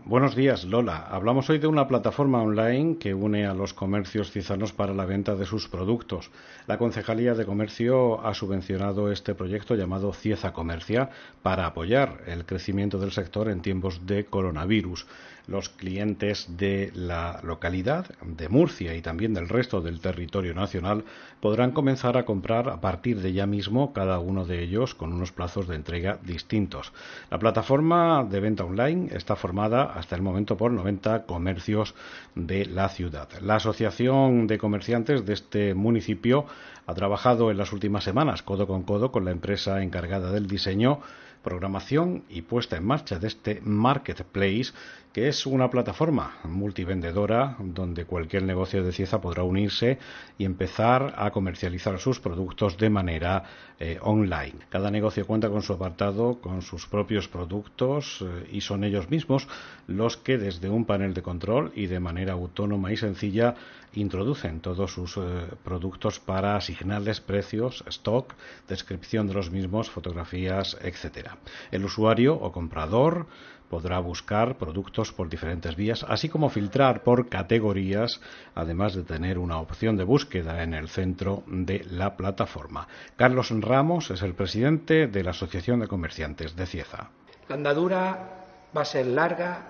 Buenos días, Lola. Hablamos hoy de una plataforma online que une a los comercios ciezanos para la venta de sus productos. La Concejalía de Comercio ha subvencionado este proyecto llamado Cieza Comercia para apoyar el crecimiento del sector en tiempos de coronavirus. Los clientes de la localidad de Murcia y también del resto del territorio nacional podrán comenzar a comprar a partir de ya mismo, cada uno de ellos con unos plazos de entrega distintos. La plataforma de venta online está formada hasta el momento por 90 comercios de la ciudad. La Asociación de Comerciantes de este municipio ha trabajado en las últimas semanas codo con la empresa encargada del diseño, programación y puesta en marcha de este marketplace, que es una plataforma multivendedora donde cualquier negocio de Cieza podrá unirse y empezar a comercializar sus productos de manera online. Cada negocio cuenta con su apartado, con sus propios productos y son ellos mismos los que desde un panel de control y de manera autónoma y sencilla introducen todos sus productos para asignarles precios, stock, descripción de los mismos, fotografías, etcétera. El usuario o comprador podrá buscar productos por diferentes vías, así como filtrar por categorías, además de tener una opción de búsqueda en el centro de la plataforma. Carlos Ramos es el presidente de la Asociación de Comerciantes de Cieza. La andadura va a ser larga,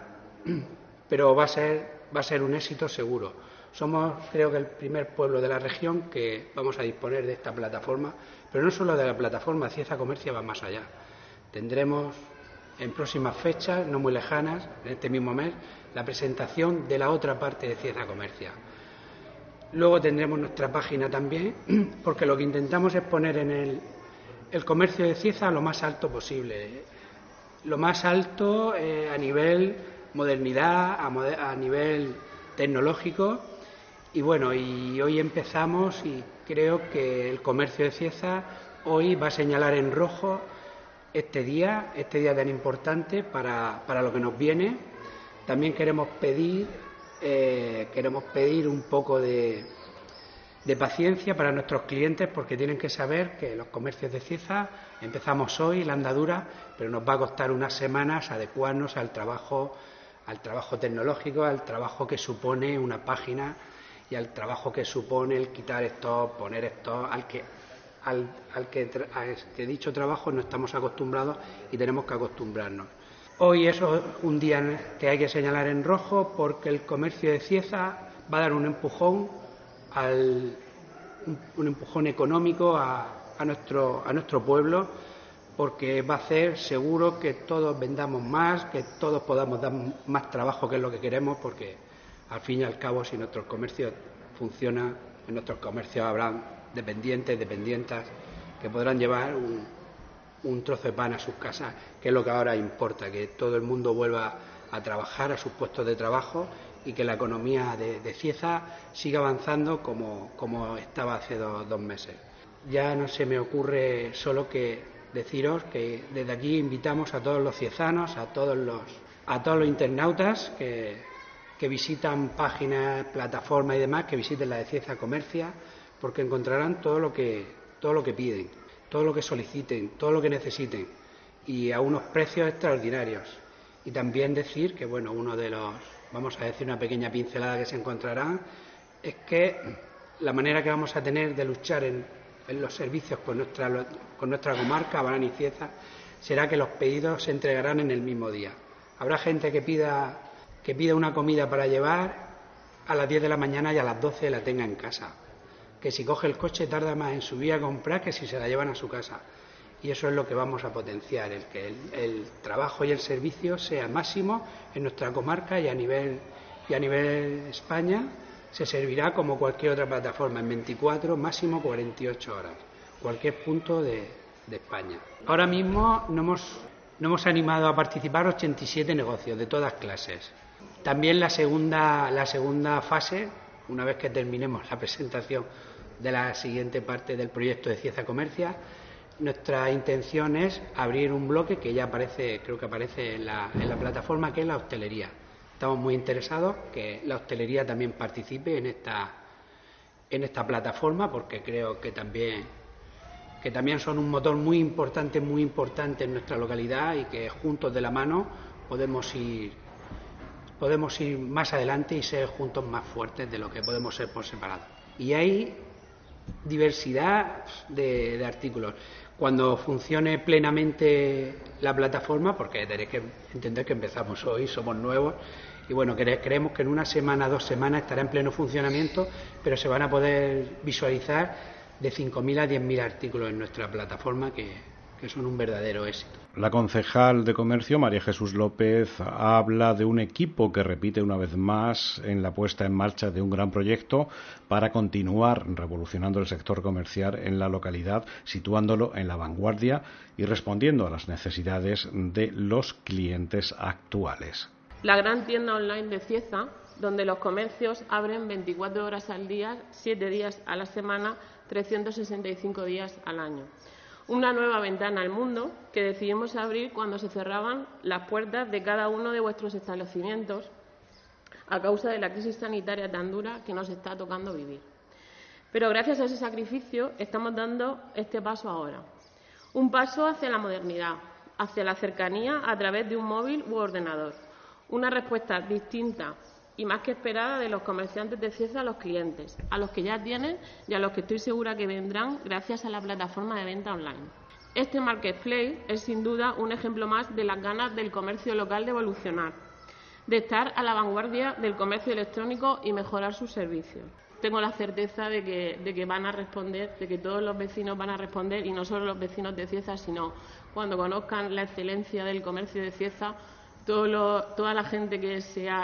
pero va a ser un éxito seguro. Somos, creo que, el primer pueblo de la región que vamos a disponer de esta plataforma, pero no solo de la plataforma, Cieza Comercia va más allá. Tendremos en próximas fechas, no muy lejanas, en este mismo mes, la presentación de la otra parte de Cieza Comercia. Luego tendremos nuestra página también, porque lo que intentamos es poner en el comercio de Cieza lo más alto posible. Lo más alto a nivel modernidad, a nivel tecnológico. Y bueno, y hoy empezamos y creo que el comercio de Cieza hoy va a señalar en rojo este día tan importante para lo que nos viene. También queremos pedir un poco de paciencia para nuestros clientes, porque tienen que saber que los comercios de Cieza empezamos hoy la andadura, pero nos va a costar unas semanas adecuarnos al trabajo tecnológico, al trabajo que supone una página y al trabajo que supone el quitar stock, poner stock, al que dicho trabajo no estamos acostumbrados y tenemos que acostumbrarnos. Hoy eso es un día que hay que señalar en rojo, porque el comercio de Cieza va a dar un empujón económico a nuestro pueblo, porque va a hacer seguro que todos vendamos más, que todos podamos dar más trabajo, que es lo que queremos, porque al fin y al cabo, si nuestros comercios funcionan, en nuestros comercios habrá dependientas que podrán llevar un trozo de pan a sus casas, que es lo que ahora importa, que todo el mundo vuelva a trabajar a sus puestos de trabajo y que la economía de Cieza siga avanzando como estaba hace dos meses. Ya no se me ocurre solo que deciros que desde aquí invitamos a todos los ciezanos, a todos los internautas que visitan páginas, plataformas y demás, que visiten la de Cieza Comercia, porque encontrarán todo lo que piden, todo lo que soliciten, todo lo que necesiten, y a unos precios extraordinarios. Y también decir que, bueno, vamos a decir una pequeña pincelada que se encontrarán, es que la manera que vamos a tener de luchar en los servicios con nuestra comarca, Abarán y Cieza, será que los pedidos se entregarán en el mismo día. Habrá gente que pida una comida para llevar a las 10 de la mañana y a las 12 la tenga en casa, que si coge el coche tarda más en subir a comprar que si se la llevan a su casa. Y eso es lo que vamos a potenciar, el que el trabajo y el servicio sea máximo en nuestra comarca y a nivel España. Se servirá como cualquier otra plataforma en 24, máximo 48 horas, cualquier punto de España. Ahora mismo nos hemos animado a participar 87 negocios de todas clases. También la segunda fase, una vez que terminemos la presentación de la siguiente parte del proyecto de Cieza Comercia, nuestra intención es abrir un bloque que ya creo que aparece en la plataforma, que es la hostelería. Estamos muy interesados que la hostelería también participe en esta plataforma, porque creo que también son un motor muy importante en nuestra localidad, y que juntos de la mano podemos ir podemos ir más adelante y ser juntos más fuertes de lo que podemos ser por separado. Y hay diversidad de artículos. Cuando funcione plenamente la plataforma, porque tenéis que entender que empezamos hoy, somos nuevos, y bueno, creemos que en una semana, 2 semanas estará en pleno funcionamiento, pero se van a poder visualizar de 5.000 a 10.000 artículos en nuestra plataforma que son un verdadero éxito. La concejal de Comercio, María Jesús López, habla de un equipo que repite una vez más en la puesta en marcha de un gran proyecto para continuar revolucionando el sector comercial en la localidad, situándolo en la vanguardia y respondiendo a las necesidades de los clientes actuales. La gran tienda online de Cieza, donde los comercios abren 24 horas al día, 7 días a la semana, 365 días al año. Una nueva ventana al mundo que decidimos abrir cuando se cerraban las puertas de cada uno de vuestros establecimientos a causa de la crisis sanitaria tan dura que nos está tocando vivir. Pero gracias a ese sacrificio estamos dando este paso ahora. Un paso hacia la modernidad, hacia la cercanía a través de un móvil u ordenador. Una respuesta distinta y más que esperada de los comerciantes de Cieza a los clientes, a los que ya tienen y a los que estoy segura que vendrán gracias a la plataforma de venta online. Este marketplace es sin duda un ejemplo más de las ganas del comercio local de evolucionar, de estar a la vanguardia del comercio electrónico y mejorar sus servicios. Tengo la certeza de que van a responder, de que todos los vecinos van a responder, y no solo los vecinos de Cieza, sino cuando conozcan la excelencia del comercio de Cieza, toda la gente que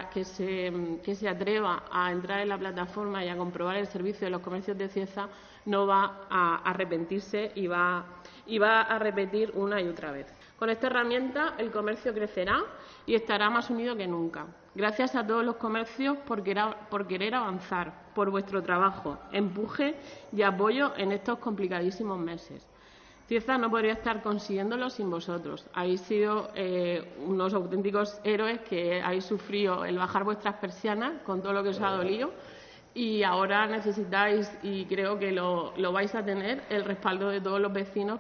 se atreva a entrar en la plataforma y a comprobar el servicio de los comercios de Cieza no va a arrepentirse y va a repetir una y otra vez. Con esta herramienta el comercio crecerá y estará más unido que nunca. Gracias a todos los comercios por querer avanzar, por vuestro trabajo, empuje y apoyo en estos complicadísimos meses. Cieza no podría estar consiguiéndolo sin vosotros. Habéis sido unos auténticos héroes que habéis sufrido el bajar vuestras persianas con todo lo que os ha dolido, y ahora necesitáis, y creo que lo vais a tener, el respaldo de todos los vecinos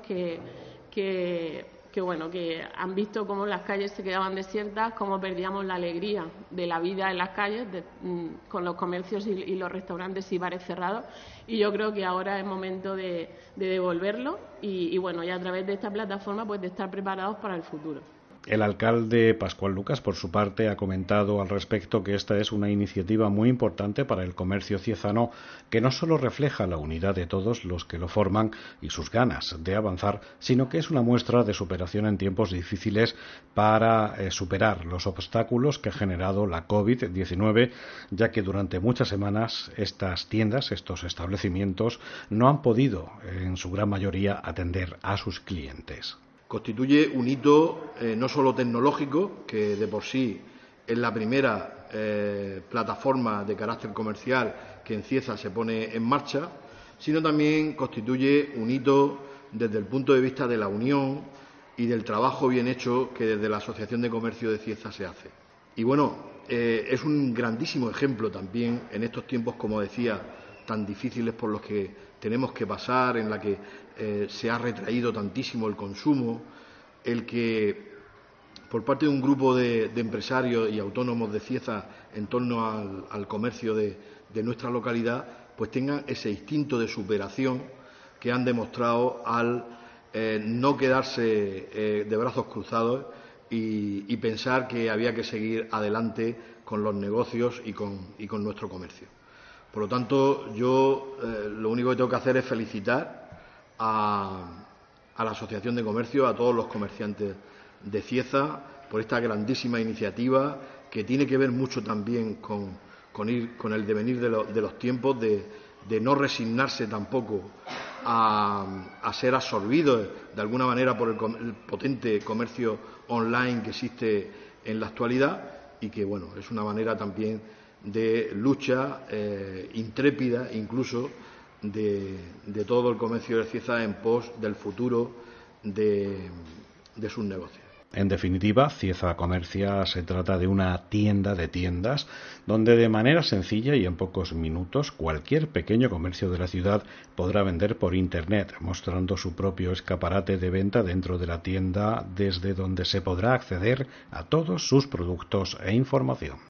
que han visto cómo las calles se quedaban desiertas, cómo perdíamos la alegría de la vida en las calles con los comercios y los restaurantes y bares cerrados, y yo creo que ahora es momento de devolverlo y a través de esta plataforma pues de estar preparados para el futuro. El alcalde Pascual Lucas, por su parte, ha comentado al respecto que esta es una iniciativa muy importante para el comercio ciezano, que no solo refleja la unidad de todos los que lo forman y sus ganas de avanzar, sino que es una muestra de superación en tiempos difíciles para superar los obstáculos que ha generado la COVID-19, ya que durante muchas semanas estas tiendas, estos establecimientos, no han podido, en su gran mayoría, atender a sus clientes. Constituye un hito no solo tecnológico, que de por sí es la primera plataforma de carácter comercial que en Cieza se pone en marcha, sino también constituye un hito desde el punto de vista de la unión y del trabajo bien hecho que desde la Asociación de Comercio de Cieza se hace. Y es un grandísimo ejemplo también en estos tiempos, como decía, tan difíciles por los que tenemos que pasar, en la que se ha retraído tantísimo el consumo, el que por parte de un grupo de empresarios y autónomos de Cieza en torno al comercio de nuestra localidad, pues tengan ese instinto de superación que han demostrado al no quedarse de brazos cruzados y pensar que había que seguir adelante con los negocios y con nuestro comercio. Por lo tanto, yo lo único que tengo que hacer es felicitar a la Asociación de Comercio, a todos los comerciantes de Cieza, por esta grandísima iniciativa que tiene que ver mucho también con el devenir de los tiempos, de no resignarse tampoco a ser absorbidos de alguna manera por el potente comercio online que existe en la actualidad, y que es una manera también de lucha intrépida incluso de todo el comercio de Cieza en pos del futuro de sus negocios. En definitiva, Cieza Comercia se trata de una tienda de tiendas donde de manera sencilla y en pocos minutos cualquier pequeño comercio de la ciudad podrá vender por Internet, mostrando su propio escaparate de venta dentro de la tienda, desde donde se podrá acceder a todos sus productos e información.